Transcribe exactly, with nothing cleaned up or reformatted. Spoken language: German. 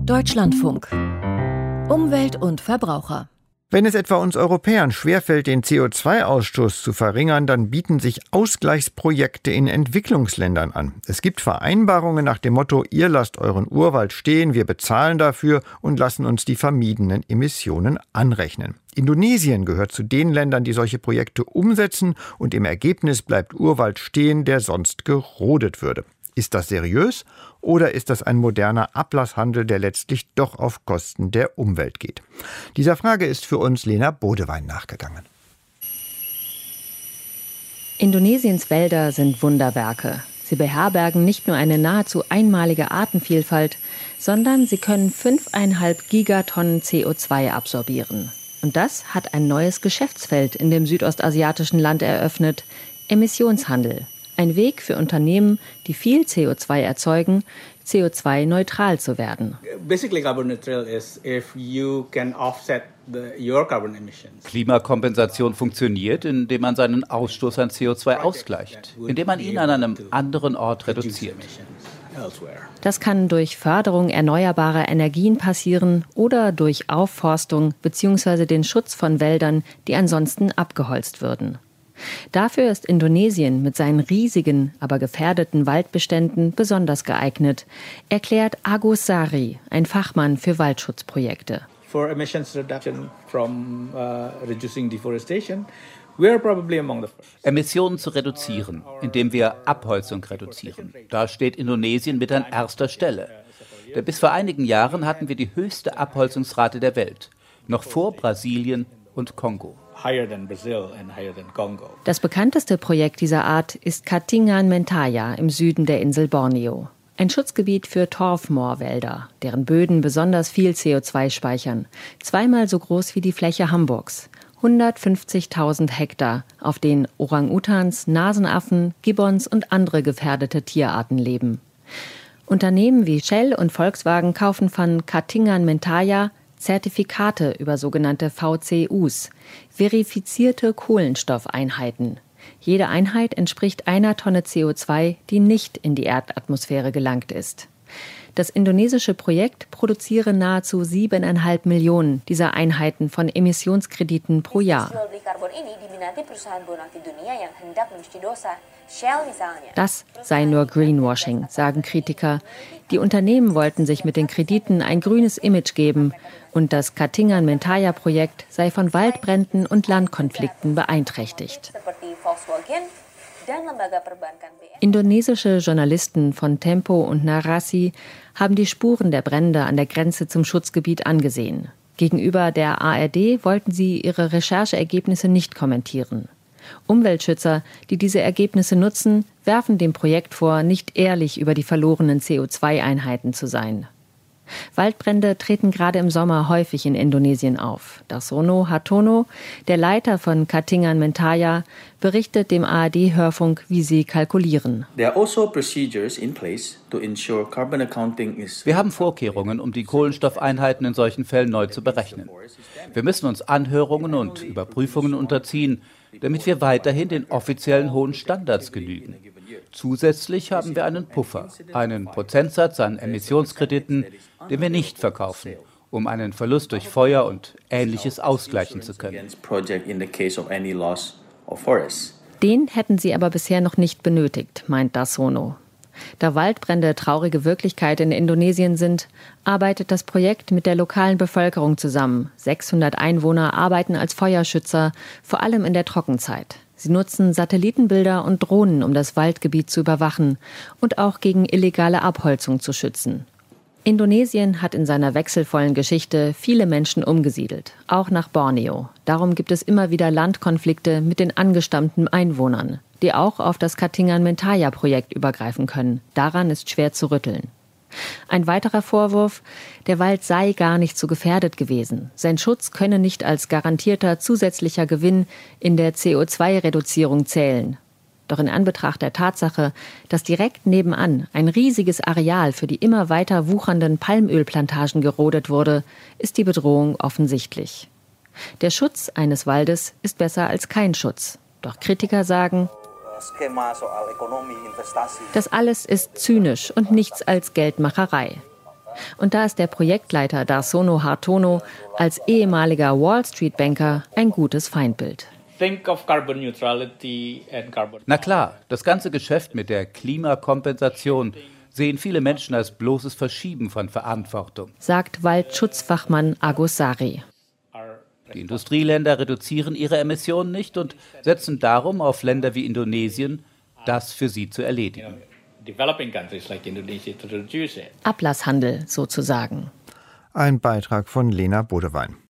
Deutschlandfunk. Umwelt und Verbraucher. Wenn es etwa uns Europäern schwerfällt, den C O zwei Ausstoß zu verringern, dann bieten sich Ausgleichsprojekte in Entwicklungsländern an. Es gibt Vereinbarungen nach dem Motto, ihr lasst euren Urwald stehen, wir bezahlen dafür und lassen uns die vermiedenen Emissionen anrechnen. Indonesien gehört zu den Ländern, die solche Projekte umsetzen, und im Ergebnis bleibt Urwald stehen, der sonst gerodet würde. Ist das seriös oder ist das ein moderner Ablasshandel, der letztlich doch auf Kosten der Umwelt geht? Dieser Frage ist für uns Lena Bodewein nachgegangen. Indonesiens Wälder sind Wunderwerke. Sie beherbergen nicht nur eine nahezu einmalige Artenvielfalt, sondern sie können fünfeinhalb Gigatonnen C O zwei absorbieren. Und das hat ein neues Geschäftsfeld in dem südostasiatischen Land eröffnet: Emissionshandel. Ein Weg für Unternehmen, die viel C O zwei erzeugen, C O zwei neutral zu werden. Klimakompensation funktioniert, indem man seinen Ausstoß an C O zwei ausgleicht, indem man ihn an einem anderen Ort reduziert. Das kann durch Förderung erneuerbarer Energien passieren oder durch Aufforstung bzw. den Schutz von Wäldern, die ansonsten abgeholzt würden. Dafür ist Indonesien mit seinen riesigen, aber gefährdeten Waldbeständen besonders geeignet, erklärt Agus Sari, ein Fachmann für Waldschutzprojekte. For emissions reduction from uh, reducing deforestation, we are probably among the first. Emissionen zu reduzieren, indem wir Abholzung reduzieren. Da steht Indonesien mit an erster Stelle. Denn bis vor einigen Jahren hatten wir die höchste Abholzungsrate der Welt, noch vor Brasilien und Kongo. Das bekannteste Projekt dieser Art ist Katingan Mentaya im Süden der Insel Borneo. Ein Schutzgebiet für Torfmoorwälder, deren Böden besonders viel C O zwei speichern. Zweimal so groß wie die Fläche Hamburgs. hundertfünfzigtausend Hektar, auf denen Orang-Utans, Nasenaffen, Gibbons und andere gefährdete Tierarten leben. Unternehmen wie Shell und Volkswagen kaufen von Katingan Mentaya Zertifikate über sogenannte V C Us, verifizierte Kohlenstoffeinheiten. Jede Einheit entspricht einer Tonne C O zwei, die nicht in die Erdatmosphäre gelangt ist. Das indonesische Projekt produziere nahezu siebeneinhalb Millionen dieser Einheiten von Emissionskrediten pro Jahr. Das sei nur Greenwashing, sagen Kritiker. Die Unternehmen wollten sich mit den Krediten ein grünes Image geben und das Katingan Mentaya-Projekt sei von Waldbränden und Landkonflikten beeinträchtigt. Indonesische Journalisten von Tempo und Narasi haben die Spuren der Brände an der Grenze zum Schutzgebiet angesehen. Gegenüber der A R D wollten sie ihre Rechercheergebnisse nicht kommentieren. Umweltschützer, die diese Ergebnisse nutzen, werfen dem Projekt vor, nicht ehrlich über die verlorenen C O zwei Einheiten zu sein. Waldbrände treten gerade im Sommer häufig in Indonesien auf. Darsono Hartono, der Leiter von Katingan Mentaya, berichtet dem A R D-Hörfunk, wie sie kalkulieren. Wir haben Vorkehrungen, um die Kohlenstoffeinheiten in solchen Fällen neu zu berechnen. Wir müssen uns Anhörungen und Überprüfungen unterziehen, damit wir weiterhin den offiziellen hohen Standards genügen. Zusätzlich haben wir einen Puffer, einen Prozentsatz an Emissionskrediten, den wir nicht verkaufen, um einen Verlust durch Feuer und Ähnliches ausgleichen zu können. Den hätten sie aber bisher noch nicht benötigt, meint Darsono. Da Waldbrände traurige Wirklichkeit in Indonesien sind, arbeitet das Projekt mit der lokalen Bevölkerung zusammen. sechshundert Einwohner arbeiten als Feuerschützer, vor allem in der Trockenzeit. Sie nutzen Satellitenbilder und Drohnen, um das Waldgebiet zu überwachen und auch gegen illegale Abholzung zu schützen. Indonesien hat in seiner wechselvollen Geschichte viele Menschen umgesiedelt, auch nach Borneo. Darum gibt es immer wieder Landkonflikte mit den angestammten Einwohnern, die auch auf das Katingan Mentaya-Projekt übergreifen können. Daran ist schwer zu rütteln. Ein weiterer Vorwurf: Der Wald sei gar nicht so gefährdet gewesen. Sein Schutz könne nicht als garantierter zusätzlicher Gewinn in der C O zwei Reduzierung zählen. Doch in Anbetracht der Tatsache, dass direkt nebenan ein riesiges Areal für die immer weiter wuchernden Palmölplantagen gerodet wurde, ist die Bedrohung offensichtlich. Der Schutz eines Waldes ist besser als kein Schutz. Doch Kritiker sagen, das alles ist zynisch und nichts als Geldmacherei. Und da ist der Projektleiter Darsono Hartono als ehemaliger Wall-Street-Banker ein gutes Feindbild. Na klar, das ganze Geschäft mit der Klimakompensation sehen viele Menschen als bloßes Verschieben von Verantwortung, sagt Waldschutzfachmann Agosari. Die Industrieländer reduzieren ihre Emissionen nicht und setzen darum auf Länder wie Indonesien, das für sie zu erledigen. Ablasshandel sozusagen. Ein Beitrag von Lena Bodewein.